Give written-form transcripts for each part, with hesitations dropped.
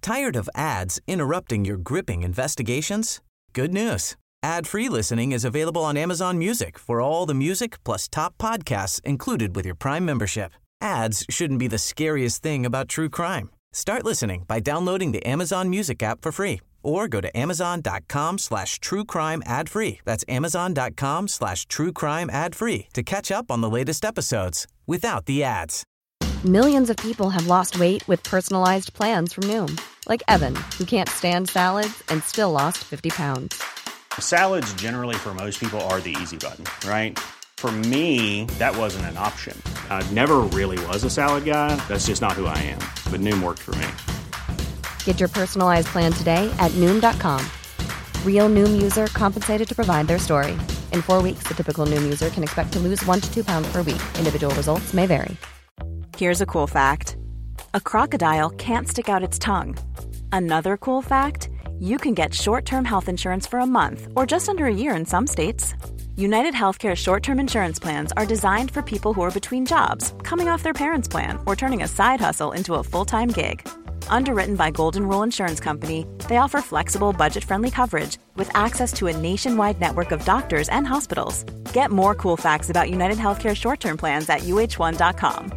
Tired of ads interrupting your gripping investigations? Good news. Ad-free listening is available on Amazon Music for all the music plus top podcasts included with your Prime membership. Ads shouldn't be the scariest thing about true crime. Start listening by downloading the Amazon Music app for free or go to amazon.com/truecrime ad-free. That's amazon.com/truecrime ad-free to catch up on the latest episodes without the ads. Millions of people have lost weight with personalized plans from Noom. Like Evan, who can't stand salads and still lost 50 pounds. Salads generally for most people are the easy button, right? For me, that wasn't an option. I never really was a salad guy. That's just not who I am. But Noom worked for me. Get your personalized plan today at Noom.com. Real Noom user compensated to provide their story. In 4 weeks, the typical Noom user can expect to lose 1 to 2 pounds per week. Individual results may vary. Here's a cool fact. A crocodile can't stick out its tongue. Another cool fact, you can get short-term health insurance for a month or just under a year in some states. United Healthcare short-term insurance plans are designed for people who are between jobs, coming off their parents' plan, or turning a side hustle into a full-time gig. Underwritten by Golden Rule Insurance Company, they offer flexible, budget-friendly coverage with access to a nationwide network of doctors and hospitals. Get more cool facts about United Healthcare short-term plans at uh1.com.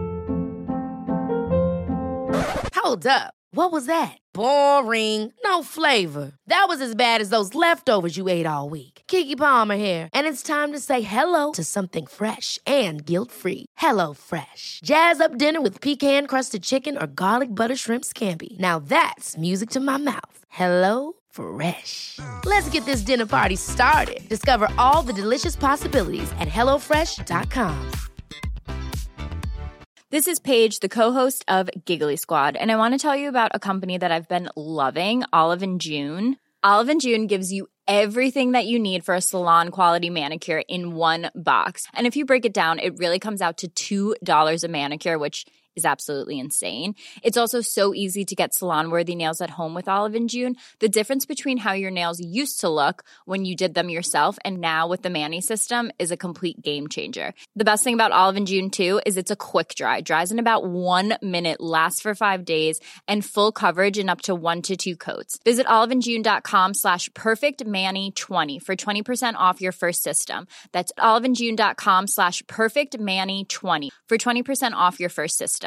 Hold up. What was that? Boring. No flavor. That was as bad as those leftovers you ate all week. Keke Palmer here, and it's time to say hello to something fresh and guilt-free. Hello Fresh. Jazz up dinner with pecan-crusted chicken or garlic butter shrimp scampi. Now that's music to my mouth. Hello Fresh. Let's get this dinner party started. Discover all the delicious possibilities at hellofresh.com. This is Paige, the co-host of Giggly Squad, and I want to tell you about a company that I've been loving, Olive & June. Olive & June gives you everything that you need for a salon-quality manicure in one box. And if you break it down, it really comes out to $2 a manicure, which is absolutely insane. It's also so easy to get salon-worthy nails at home with Olive & June. The difference between how your nails used to look when you did them yourself and now with the Mani system is a complete game changer. The best thing about Olive & June, too, is it's a quick dry. Dries in about 1 minute, lasts for 5 days, and full coverage in up to 1 to 2 coats. Visit oliveandjune.com/perfectmani20 for 20% off your first system. That's oliveandjune.com/perfectmani20 for 20% off your first system.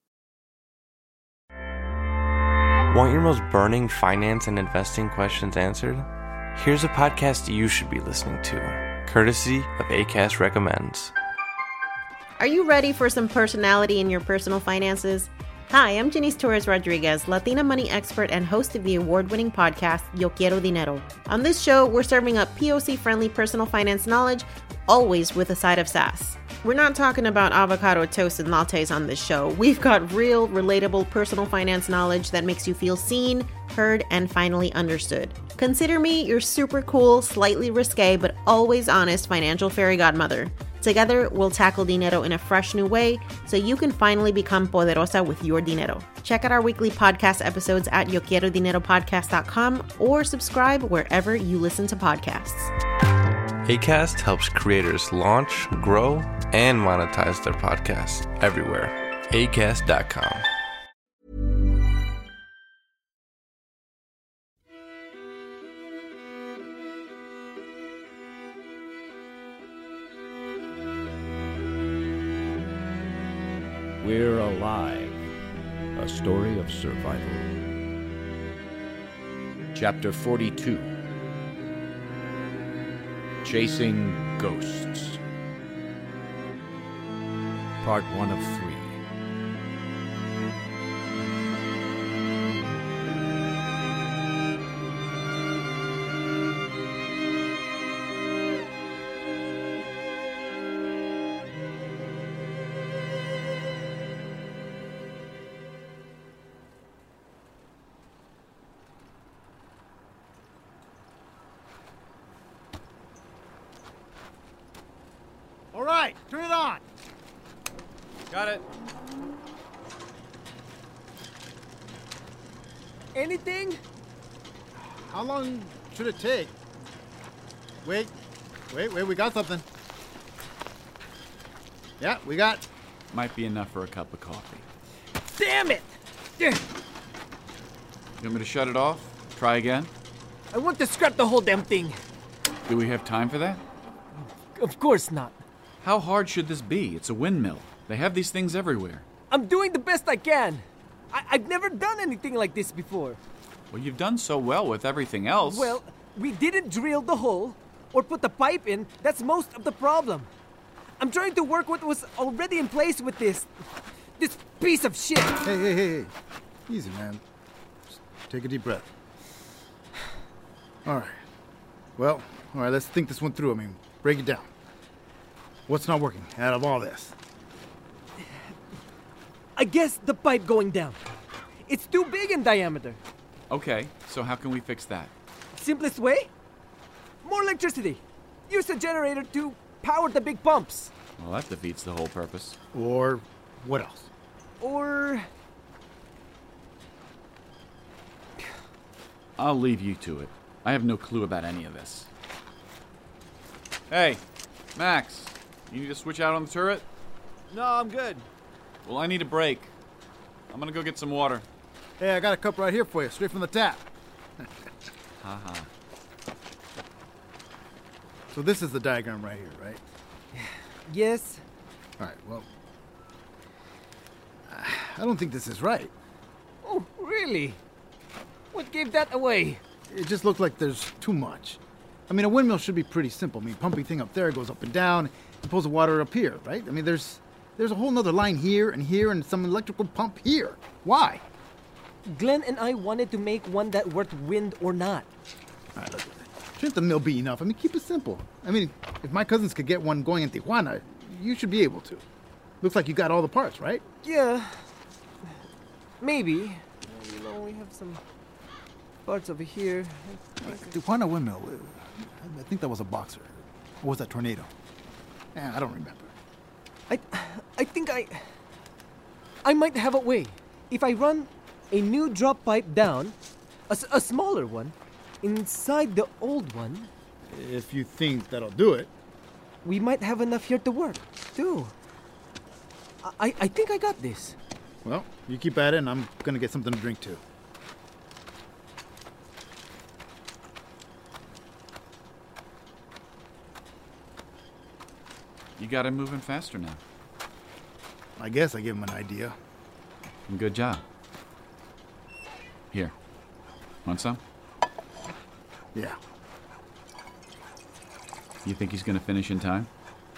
Want your most burning finance and investing questions answered? Here's a podcast you should be listening to, courtesy of Acast Recommends. Are you ready for some personality in your personal finances? Hi, I'm Janice Torres-Rodriguez, Latina money expert and host of the award-winning podcast, Yo Quiero Dinero. On this show, we're serving up POC-friendly personal finance knowledge, always with a side of sass. We're not talking about avocado toast and lattes on this show. We've got real, relatable personal finance knowledge that makes you feel seen, heard, and finally understood. Consider me your super cool, slightly risque, but always honest financial fairy godmother. Together, we'll tackle dinero in a fresh new way so you can finally become poderosa with your dinero. Check out our weekly podcast episodes at YoQuieroDineroPodcast.com or subscribe wherever you listen to podcasts. Acast helps creators launch, grow, and monetize their podcasts everywhere. Acast.com. We're Alive, a story of survival. Chapter 42, Chasing Ghosts. Part 1 of 3. All right, turn it on. Got it. Anything? How long should it take? Wait, we got something. Yeah, we got... Might be enough for a cup of coffee. Damn it! You want me to shut it off? Try again? I want to scrap the whole damn thing. Do we have time for that? Of course not. How hard should this be? It's a windmill. They have these things everywhere. I'm doing the best I can. I've never done anything like this before. Well, you've done so well with everything else. Well, we didn't drill the hole or put the pipe in. That's most of the problem. I'm trying to work what was already in place with this piece of shit. Hey. Easy, man. Just take a deep breath. All right, let's think this one through. I mean, break it down. What's not working out of all this? I guess the pipe going down. It's too big in diameter. Okay, so how can we fix that? Simplest way? More electricity. Use a generator to power the big pumps. Well, that defeats the whole purpose. Or what else? Or... I'll leave you to it. I have no clue about any of this. Hey, Max, you need to switch out on the turret? No, I'm good. Well, I need a break. I'm gonna go get some water. Hey, I got a cup right here for you, straight from the tap. Haha. So this is the diagram right here, right? Yes. All right, well, I don't think this is right. Oh, really? What gave that away? It just looks like there's too much. I mean, a windmill should be pretty simple. I mean, pumping thing up there goes up and down, and pulls the water up here, right? I mean, there's a whole nother line here and some electrical pump here. Why? Glenn and I wanted to make one that worked wind or not. All right, look, shouldn't the mill be enough? I mean, keep it simple. I mean, if my cousins could get one going in Tijuana, you should be able to. Looks like you got all the parts, right? Yeah. Maybe. We have some parts over here. Tijuana windmill, I think that was a Boxer. Or was that Tornado? I don't remember. I think I might have a way. If I run a new drop pipe down, a smaller one, inside the old one. If you think that'll do it. We might have enough here to work, too. I think I got this. Well, you keep at it, and I'm gonna get something to drink, too. You got him moving faster now. I guess I gave him an idea. Good job. Here. Want some? Yeah. You think he's gonna finish in time?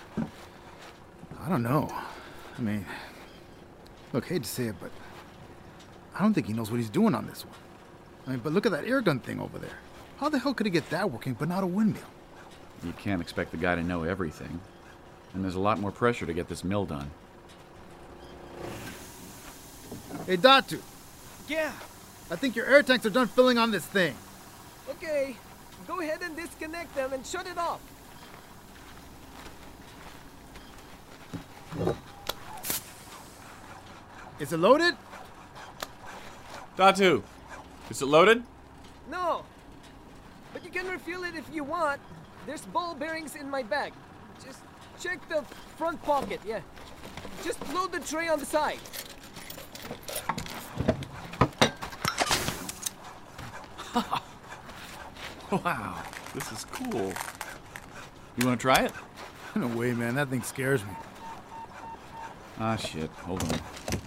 I don't know. I mean, look, hate to say it, but I don't think he knows what he's doing on this one. I mean, but look at that air gun thing over there. How the hell could he get that working, but not a windmill? You can't expect the guy to know everything. And there's a lot more pressure to get this mill done. Hey, Datu. Yeah. I think your air tanks are done filling on this thing. Okay. Go ahead and disconnect them and shut it off. Is it loaded? Datu, is it loaded? No. But you can refuel it if you want. There's ball bearings in my bag. Just check the front pocket, yeah. Just load the tray on the side. Wow, this is cool. You want to try it? No way, man. That thing scares me. Ah, shit. Hold on.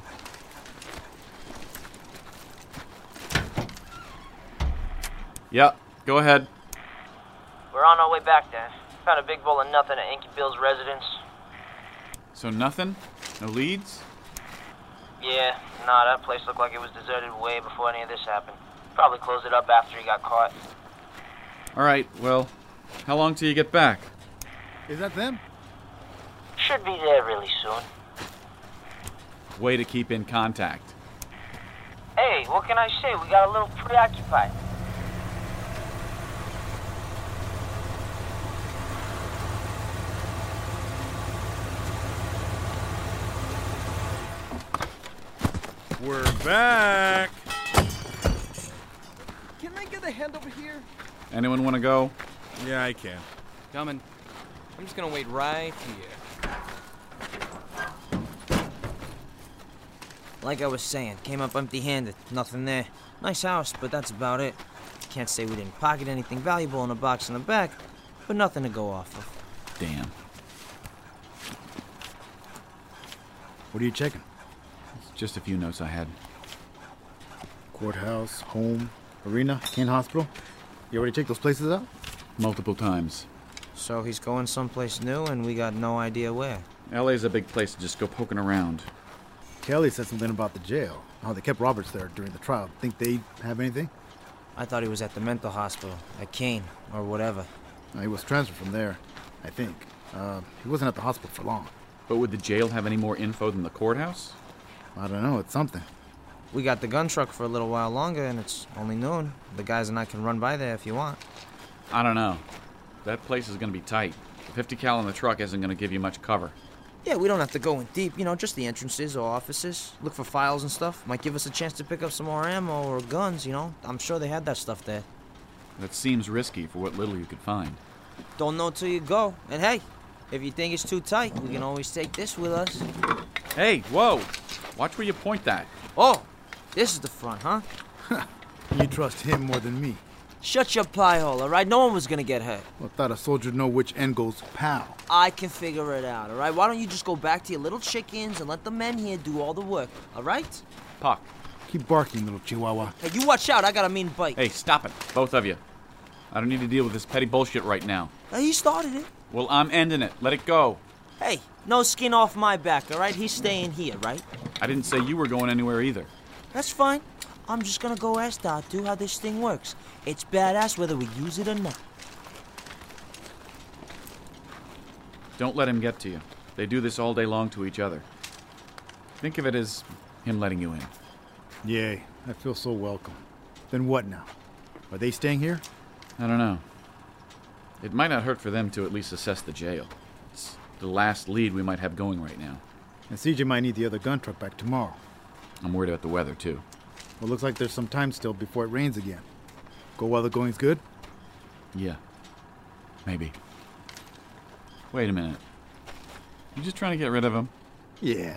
Yeah, go ahead. We're on our way back then. Found a big bowl of nothing at Inky Bill's residence. So nothing? No leads? Yeah, nah, that place looked like it was deserted way before any of this happened. Probably closed it up after he got caught. All right, well, how long till you get back? Is that them? Should be there really soon. Way to keep in contact. Hey, what can I say? We got a little preoccupied. We're back. Can I get a hand over here? Anyone want to go? Yeah, I can. Coming. I'm just gonna wait right here. Like I was saying, came up empty-handed. Nothing there. Nice house, but that's about it. Can't say we didn't pocket anything valuable in a box in the back, but nothing to go off of. Damn. What are you checking? It's just a few notes I had. Courthouse, home, arena, Kane Hospital. You already checked those places out? Multiple times. So he's going someplace new and we got no idea where. LA's a big place to just go poking around. Kelly said something about the jail. How they kept Roberts there during the trial. Think they have anything? I thought he was at the mental hospital, at Kane, or whatever. He was transferred from there, I think. He wasn't at the hospital for long. But would the jail have any more info than the courthouse? I don't know, it's something. We got the gun truck for a little while longer, and it's only noon. The guys and I can run by there if you want. I don't know. That place is gonna be tight. The 50 cal in the truck isn't gonna give you much cover. Yeah, we don't have to go in deep, just the entrances or offices. Look for files and stuff. Might give us a chance to pick up some more ammo or guns, I'm sure they had that stuff there. That seems risky for what little you could find. Don't know till you go. And hey, if you think it's too tight, we can always take this with us. Hey, whoa! Watch where you point that. Oh, this is the front, huh? You trust him more than me. Shut your pie hole, all right? No one was gonna get hurt. Well, I thought a soldier would know which end goes pow. I can figure it out, all right? Why don't you just go back to your little chickens and let the men here do all the work, all right? Puck. Keep barking, little chihuahua. Hey, you watch out. I got a mean bite. Hey, stop it. Both of you. I don't need to deal with this petty bullshit right now. He started it. Well, I'm ending it. Let it go. Hey, no skin off my back, all right? He's staying here, right? I didn't say you were going anywhere either. That's fine. I'm just gonna go ask Datu how this thing works. It's badass whether we use it or not. Don't let him get to you. They do this all day long to each other. Think of it as him letting you in. Yay, I feel so welcome. Then what now? Are they staying here? I don't know. It might not hurt for them to at least assess the jail. It's the last lead we might have going right now. And CJ might need the other gun truck back tomorrow. I'm worried about the weather, too. Well, looks like there's some time still before it rains again. Go while the going's good? Yeah. Maybe. Wait a minute. You just trying to get rid of him? Yeah.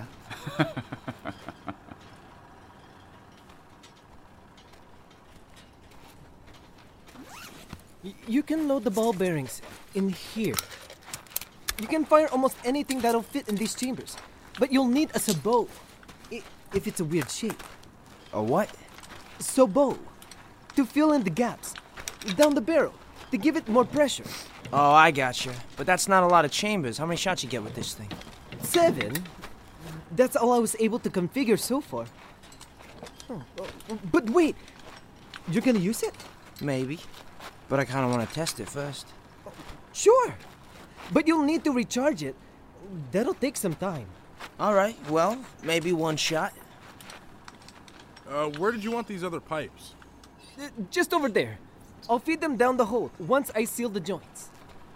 You can load the ball bearings in here. You can fire almost anything that'll fit in these chambers. But you'll need a sabot, if it's a weird shape. A what? Sabot. To fill in the gaps. Down the barrel. To give it more pressure. Oh, I gotcha. But that's not a lot of chambers. How many shots you get with this thing? 7. That's all I was able to configure so far. Oh, but wait. You're gonna use it? Maybe. But I kind of want to test it first. Sure. But you'll need to recharge it. That'll take some time. All right. Well, maybe one shot. Where did you want these other pipes? Just over there. I'll feed them down the hole once I seal the joints.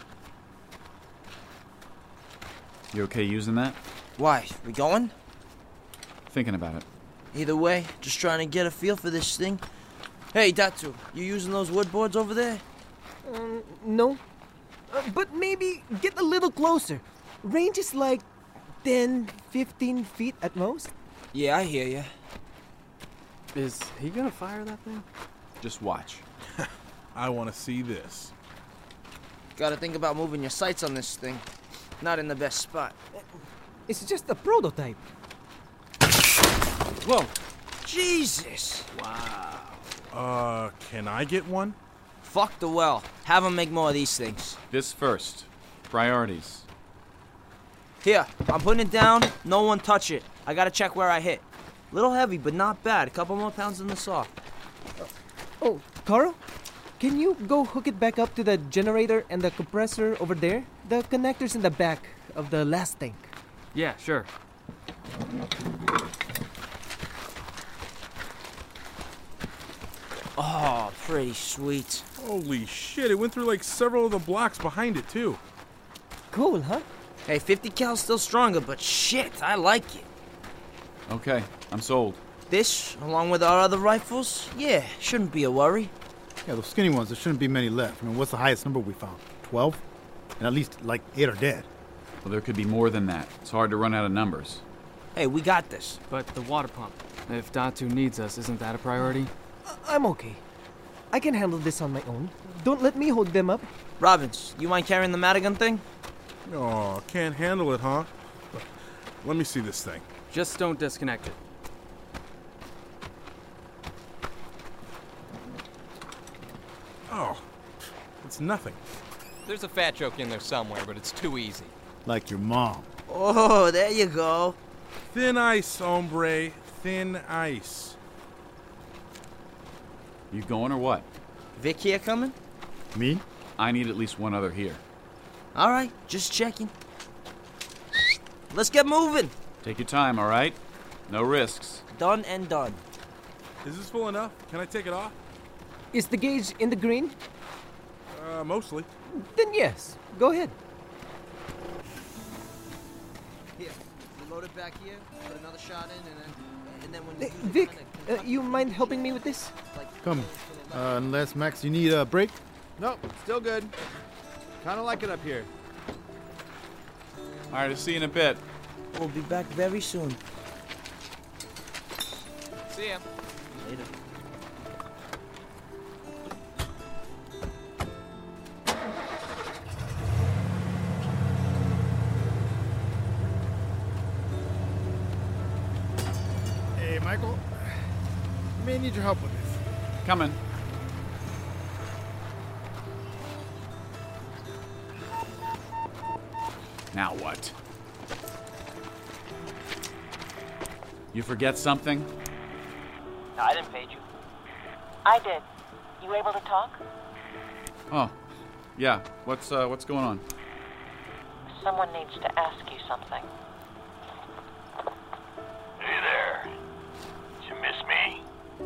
You okay using that? Why? We going? Thinking about it. Either way, just trying to get a feel for this thing. Hey, Datu, you using those wood boards over there? No. But maybe get a little closer. Range is like 10, 15 feet at most. Yeah, I hear ya. Is he gonna fire that thing? Just watch. I want to see this. Gotta think about moving your sights on this thing. Not in the best spot. It's just a prototype. Whoa. Jesus. Wow. Can I get one? Fuck the well. Have them make more of these things. This first. Priorities. Here, I'm putting it down. No one touch it. I gotta check where I hit. Little heavy, but not bad. A couple more pounds in the saw. Oh, Carl? Can you go hook it back up to the generator and the compressor over there? The connector's in the back of the last tank. Yeah, sure. Oh, pretty sweet. Holy shit, it went through like several of the blocks behind it too. Cool, huh? Hey, 50 cal's still stronger, but shit, I like it. Okay, I'm sold. This, along with our other rifles, yeah, shouldn't be a worry. Yeah, those skinny ones, there shouldn't be many left. I mean, what's the highest number we found? 12? And at least, like, 8 are dead. Well, there could be more than that. It's hard to run out of numbers. Hey, we got this. But the water pump. If Datu needs us, isn't that a priority? I'm okay. I can handle this on my own. Don't let me hold them up. Robbins, you mind carrying the Madigan thing? Oh, can't handle it, huh? Let me see this thing. Just don't disconnect it. Oh, it's nothing. There's a fat joke in there somewhere, but it's too easy. Like your mom. Oh, there you go. Thin ice, hombre. Thin ice. You going or what? Vic here coming? Me? I need at least one other here. All right, just checking. Let's get moving. Take your time, all right? No risks. Done and done. Is this full enough? Can I take it off? Is the gauge in the green? Mostly. Then yes. Go ahead. Here, we load it back here, put another shot in, and then when you Vic, you mind helping me with this? Come. Unless, Max, you need a break? Nope, still good. Kind of like it up here. All right, I'll see you in a bit. We'll be back very soon. See ya. Later. Hey, Michael. I may need your help with this. Coming. Now what? You forget something? No, I didn't page you. I did. You able to talk? Oh, yeah. What's going on? Someone needs to ask you something. Hey there. Did you miss me?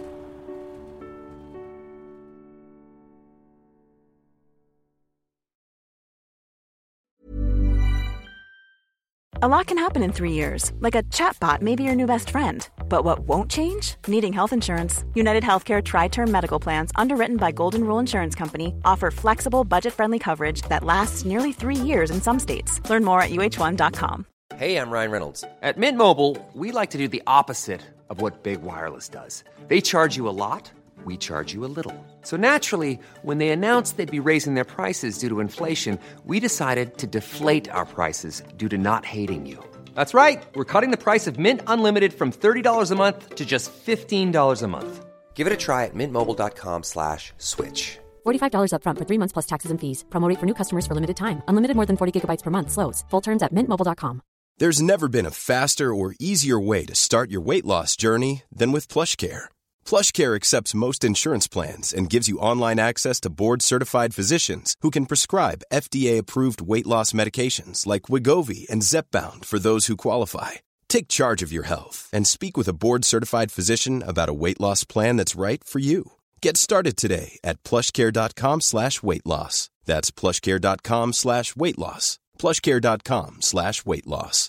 A lot can happen in 3 years, like a chatbot may be your new best friend. But what won't change? Needing health insurance. United Healthcare Tri-Term Medical Plans, underwritten by Golden Rule Insurance Company, offer flexible, budget-friendly coverage that lasts nearly 3 years in some states. Learn more at uh1.com. Hey, I'm Ryan Reynolds. At Mint Mobile, we like to do the opposite of what Big Wireless does. They charge you a lot, we charge you a little. So naturally, when they announced they'd be raising their prices due to inflation, we decided to deflate our prices due to not hating you. That's right. We're cutting the price of Mint Unlimited from $30 a month to just $15 a month. Give it a try at mintmobile.com/switch. $45 up front for 3 months plus taxes and fees. Promo rate for new customers for limited time. Unlimited more than 40 gigabytes per month. Slows full terms at mintmobile.com. There's never been a faster or easier way to start your weight loss journey than with PlushCare. PlushCare accepts most insurance plans and gives you online access to board-certified physicians who can prescribe FDA-approved weight loss medications like Wegovy and Zepbound for those who qualify. Take charge of your health and speak with a board-certified physician about a weight loss plan that's right for you. Get started today at plushcare.com/weight loss. That's plushcare.com/weight loss. plushcare.com/weight loss.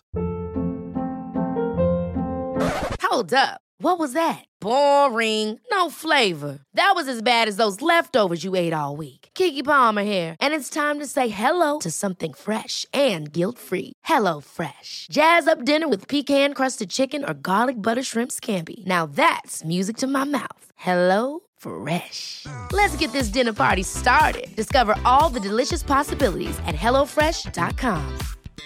Hold up. What was that? Boring. No flavor. That was as bad as those leftovers you ate all week. Keke Palmer here, and it's time to say hello to something fresh and guilt-free. Hello Fresh. Jazz up dinner with pecan-crusted chicken or garlic butter shrimp scampi. Now that's music to my mouth. Hello Fresh. Let's get this dinner party started. Discover all the delicious possibilities at hellofresh.com.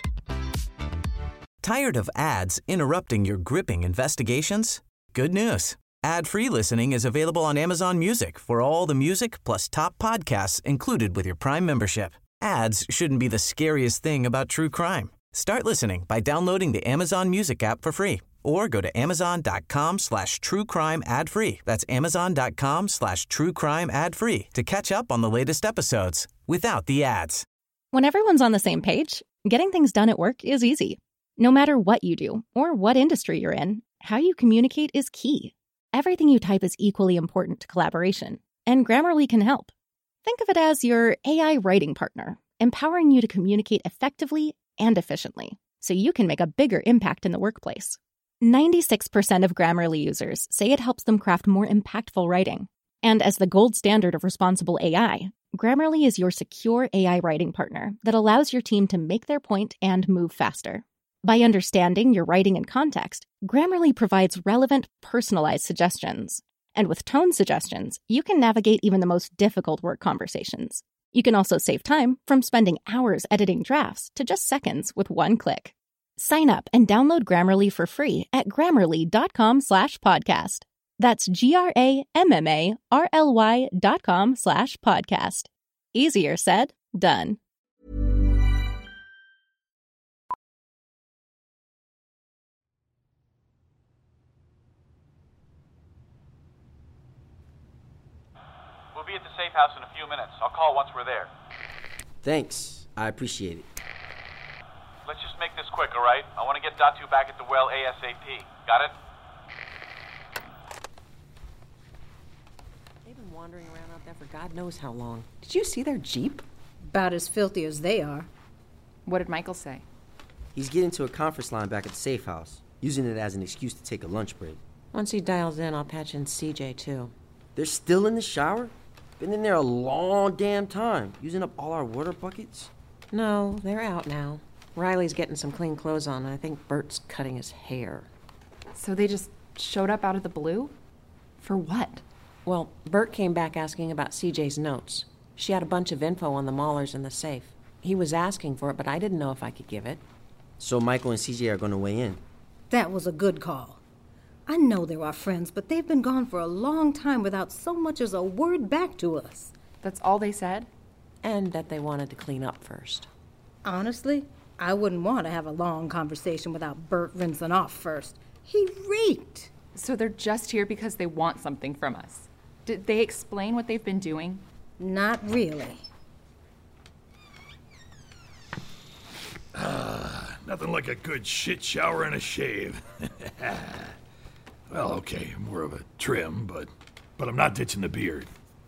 Tired of ads interrupting your gripping investigations? Good news. Ad-free listening is available on Amazon Music for all the music plus top podcasts included with your Prime membership. Ads shouldn't be the scariest thing about true crime. Start listening by downloading the Amazon Music app for free or go to amazon.com/truecrime ad-free. That's amazon.com/truecrime ad-free to catch up on the latest episodes without the ads. When everyone's on the same page, getting things done at work is easy. No matter what you do or what industry you're in, how you communicate is key. Everything you type is equally important to collaboration, and Grammarly can help. Think of it as your AI writing partner, empowering you to communicate effectively and efficiently, so you can make a bigger impact in the workplace. 96% of Grammarly users say it helps them craft more impactful writing. And as the gold standard of responsible AI, Grammarly is your secure AI writing partner that allows your team to make their point and move faster. By understanding your writing and context, Grammarly provides relevant, personalized suggestions. And with Tone Suggestions, you can navigate even the most difficult work conversations. You can also save time from spending hours editing drafts to just seconds with one click. Sign up and download Grammarly for free at Grammarly.com/podcast. That's GRAMMARLY.com/podcast. Easier said, done. We'll be at the safe house in a few minutes. I'll call once we're there. Thanks. I appreciate it. Let's just make this quick, all right? I want to get Datu back at the well ASAP. Got it? They've been wandering around out there for God knows how long. Did you see their Jeep? About as filthy as they are. What did Michael say? He's getting to a conference line back at the safe house, using it as an excuse to take a lunch break. Once he dials in, I'll patch in CJ, too. They're still in the shower? Been in there a long damn time, using up all our water buckets? No, they're out now. Riley's getting some clean clothes on, and I think Bert's cutting his hair. So they just showed up out of the blue? For what? Well, Bert came back asking about CJ's notes. She had a bunch of info on the Maulers in the safe. He was asking for it, but I didn't know if I could give it. So Michael and CJ are going to weigh in? That was a good call. I know they're our friends, but they've been gone for a long time without so much as a word back to us. That's all they said? And that they wanted to clean up first. Honestly, I wouldn't want to have a long conversation without Bert rinsing off first. He reeked. So they're just here because they want something from us. Did they explain what they've been doing? Not really. Nothing like a good shit shower and a shave. Well, okay, more of a trim, but I'm not ditching the beard.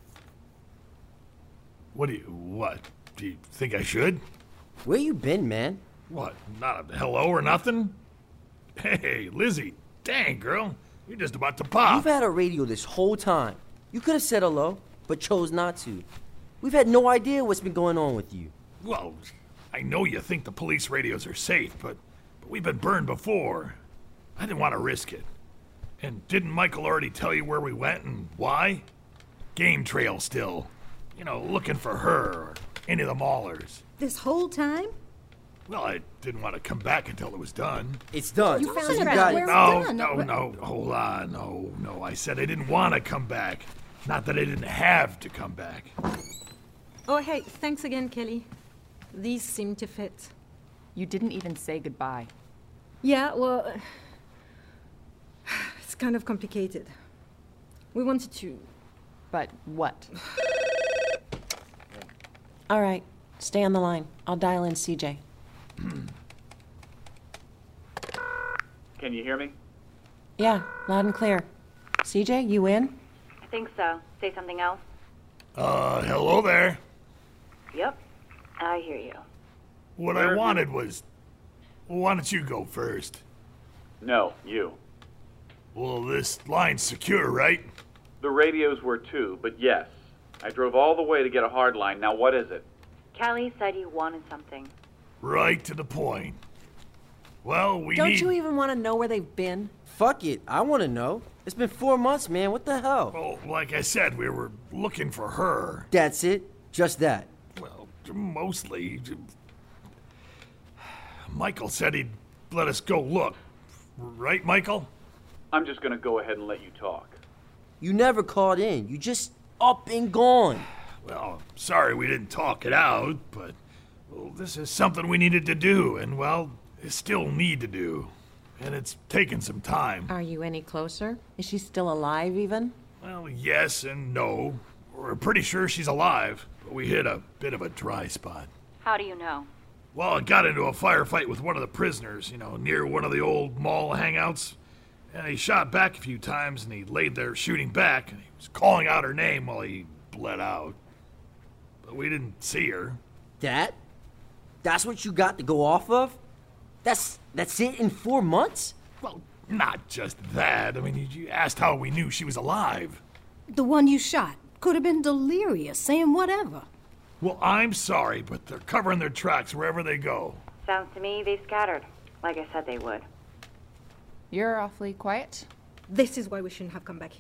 What? Do you think I should? Where you been, man? What, not a hello or nothing? Hey, Lizzie, dang, girl, you're just about to pop. You've had a radio this whole time. You could have said hello, but chose not to. We've had no idea what's been going on with you. Well, I know you think the police radios are safe, but we've been burned before. I didn't want to risk it. And didn't Michael already tell you where we went and why? Game trail still. You know, looking for her or any of the Maulers. This whole time? Well, I didn't want to come back until it was done. It's done. You found so it you out. got Where it. No, hold on. No, I said I didn't want to come back. Not that I didn't have to come back. Oh, hey, thanks again, Kelly. These seem to fit. You didn't even say goodbye. Yeah, well, it's kind of complicated. We wanted to... But what? All right, stay on the line. I'll dial in CJ. Can you hear me? Yeah, loud and clear. CJ, you in? I think so. Say something else. Hello there. Yep, I hear you. What I wanted was... Why don't you go first? No, you. Well, this line's secure, right? The radios were too, but yes. I drove all the way to get a hard line. Now what is it? Callie said you wanted something. Right to the point. Well, we Don't need... you even want to know where they've been? Fuck it. I want to know. It's been 4 months, man. What the hell? Well, like I said, we were looking for her. That's it? Just that? Well, mostly... Michael said he'd let us go look. Right, Michael? I'm just gonna go ahead and let you talk. You never called in. You just up and gone. Well, sorry we didn't talk it out, but... Well, this is something we needed to do, and, well, still need to do. And it's taken some time. Are you any closer? Is she still alive, even? Well, yes and no. We're pretty sure she's alive, but we hit a bit of a dry spot. How do you know? Well, I got into a firefight with one of the prisoners, near one of the old mall hangouts. And he shot back a few times, and he laid there shooting back, and he was calling out her name while he bled out. But we didn't see her. That's what you got to go off of? That's it in 4 months? Well, not just that. I mean, you asked how we knew she was alive. The one you shot could have been delirious, saying whatever. Well, I'm sorry, but they're covering their tracks wherever they go. Sounds to me they scattered, like I said they would. You're awfully quiet. This is why we shouldn't have come back here.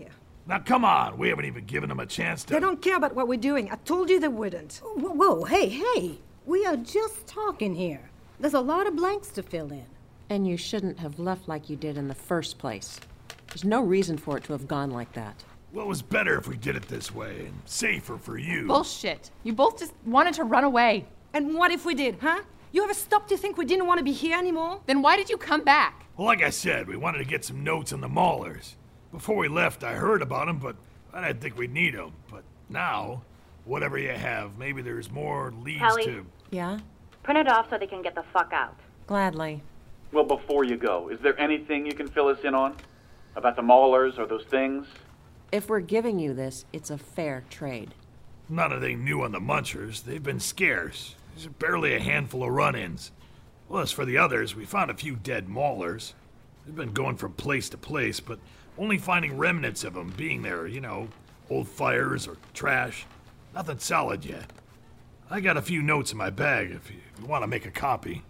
Now, come on. We haven't even given them a chance to... They don't care about what we're doing. I told you they wouldn't. Whoa, hey. We are just talking here. There's a lot of blanks to fill in. And you shouldn't have left like you did in the first place. There's no reason for it to have gone like that. Well, it was better if we did it this way, and safer for you. Bullshit. You both just wanted to run away. And what if we did, huh? You ever stopped to think we didn't want to be here anymore? Then why did you come back? Well, like I said, we wanted to get some notes on the Maulers. Before we left, I heard about them, but I didn't think we'd need them. But now, whatever you have, maybe there's more leads Kelly. to... Yeah? Print it off so they can get the fuck out. Gladly. Well, before you go, is there anything you can fill us in on? About the Maulers or those things? If we're giving you this, it's a fair trade. Not anything new on the Munchers. They've been scarce. There's barely a handful of run-ins. Well, as for the others, we found a few dead Maulers. They've been going from place to place, but only finding remnants of them being there, old fires or trash. Nothing solid yet. I got a few notes in my bag if you want to make a copy.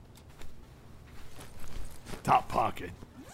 Top pocket.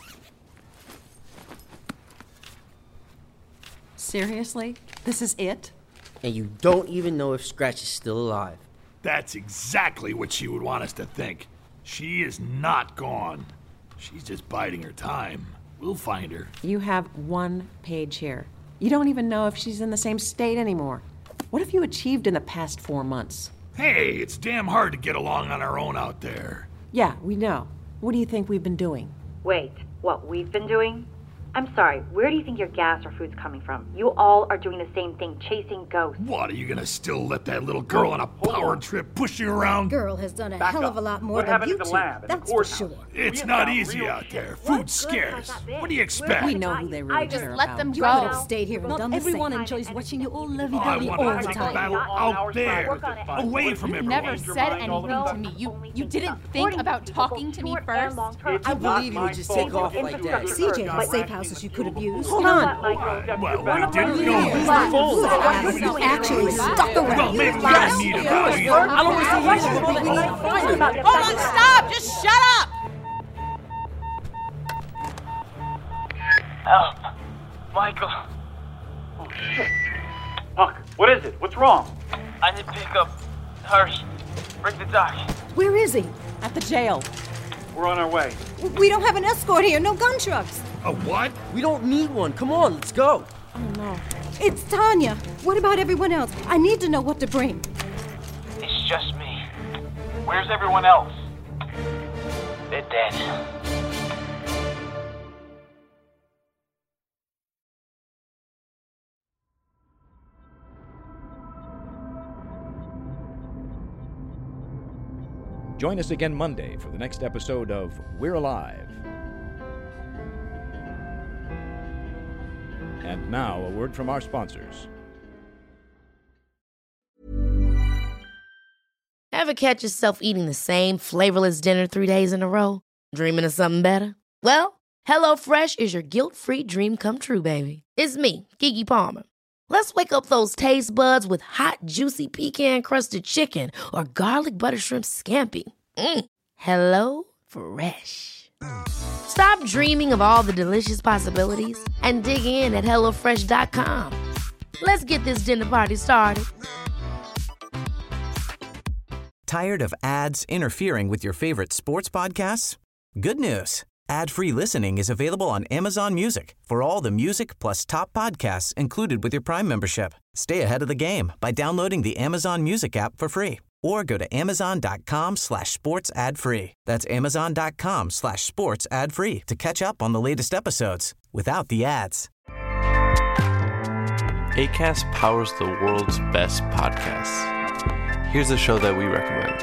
Seriously? This is it? And you don't even know if Scratch is still alive. That's exactly what she would want us to think. She is not gone. She's just biding her time. We'll find her. You have one page here. You don't even know if she's in the same state anymore. What have you achieved in the past 4 months? Hey, it's damn hard to get along on our own out there. Yeah, we know. What do you think we've been doing? Wait, what we've been doing? I'm sorry, where do you think your gas or food's coming from? You all are doing the same thing, chasing ghosts. What, are you gonna still let that little girl on a power trip push you around? Girl has done a hell of a lot more than you two. That's for sure. It's not easy out there. Food's scarce. What do you expect? We know who they really just care let about. them You go. could have stayed here and Not done the everyone same. enjoys watching you all I lovey-dovey want all to the take the time. battle out there, away from You everyone. never said anything to me. You didn't think about talking to me first? I can't believe you would just take off like that. CJ has safe houses you could have used. Hold on. Well, we didn't know. Actually, stuck around. Well, maybe we don't need him now either. I don't want to see you, but we need to find her. Hold on, stop! Just shut up! Help. Michael. Oh, shit. Huck, what is it? What's wrong? I need pickup. Hurry. Bring the doc. Where is he? At the jail. We're on our way. We don't have an escort here, no gun trucks. A what? We don't need one. Come on, let's go. Oh, no. It's Tanya. What about everyone else? I need to know what to bring. It's just me. Where's everyone else? They're dead. Join us again Monday for the next episode of We're Alive. And now, a word from our sponsors. Ever catch yourself eating the same flavorless dinner 3 days in a row? Dreaming of something better? Well, HelloFresh is your guilt-free dream come true, baby. It's me, Keke Palmer. Let's wake up those taste buds with hot, juicy pecan-crusted chicken or garlic butter shrimp scampi. Hello Fresh. Stop dreaming of all the delicious possibilities and dig in at HelloFresh.com. Let's get this dinner party started. Tired of ads interfering with your favorite sports podcasts? Good news. Ad-free listening is available on Amazon Music for all the music plus top podcasts included with your Prime membership. Stay ahead of the game by downloading the Amazon Music app for free or go to amazon.com/sports ad free. That's amazon.com/sports ad free to catch up on the latest episodes without the ads. Acast powers the world's best podcasts. Here's a show that we recommend.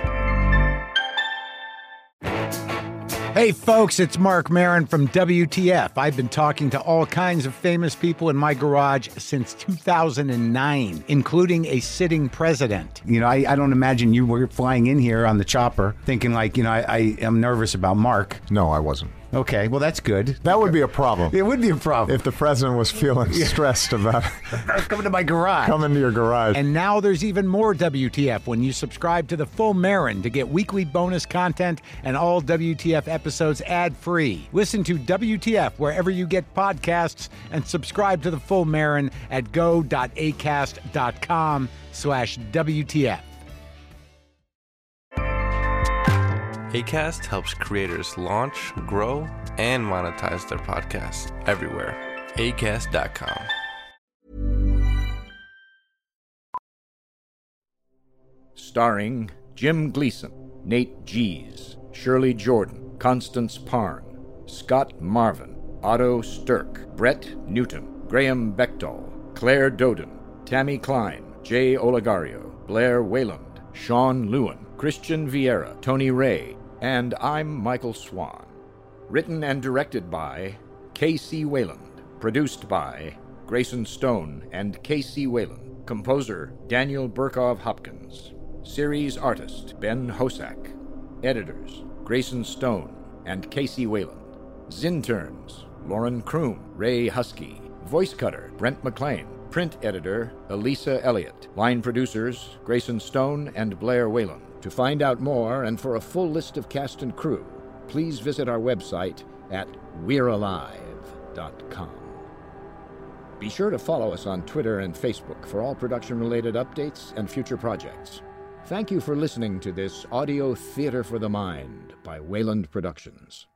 Hey folks, it's Mark Maron from WTF. I've been talking to all kinds of famous people in my garage since 2009, including a sitting president. You know, I don't imagine you were flying in here on the chopper thinking like, I am nervous about Mark. No, I wasn't. Okay, well, that's good. That would be a problem. It would be a problem. If the president was feeling stressed about coming to my garage. Coming to your garage. And now there's even more WTF when you subscribe to the Full Marin to get weekly bonus content and all WTF episodes ad-free. Listen to WTF wherever you get podcasts and subscribe to the Full Marin at go.acast.com/WTF. Acast helps creators launch, grow, and monetize their podcasts everywhere. Acast.com. Starring Jim Gleason, Nate Gies, Shirley Jordan, Constance Parn, Scott Marvin, Otto Stirk, Brett Newton, Graham Bechtel, Claire Doden, Tammy Klein, Jay Oligario, Blair Wayland, Sean Lewin, Christian Vieira, Tony Ray, and I'm Michael Swan. Written and directed by K.C. Wayland. Produced by Grayson Stone and K.C. Wayland. Composer Daniel Burkov Hopkins. Series artist Ben Hosack. Editors Grayson Stone and K.C. Wayland. Zinterns Lauren Kroom, Ray Husky. Voice cutter Brent McLean. Print editor Elisa Elliott. Line producers Grayson Stone and Blair Wayland. To find out more and for a full list of cast and crew, please visit our website at we'realive.com. Be sure to follow us on Twitter and Facebook for all production-related updates and future projects. Thank you for listening to this audio theater for the mind by Wayland Productions.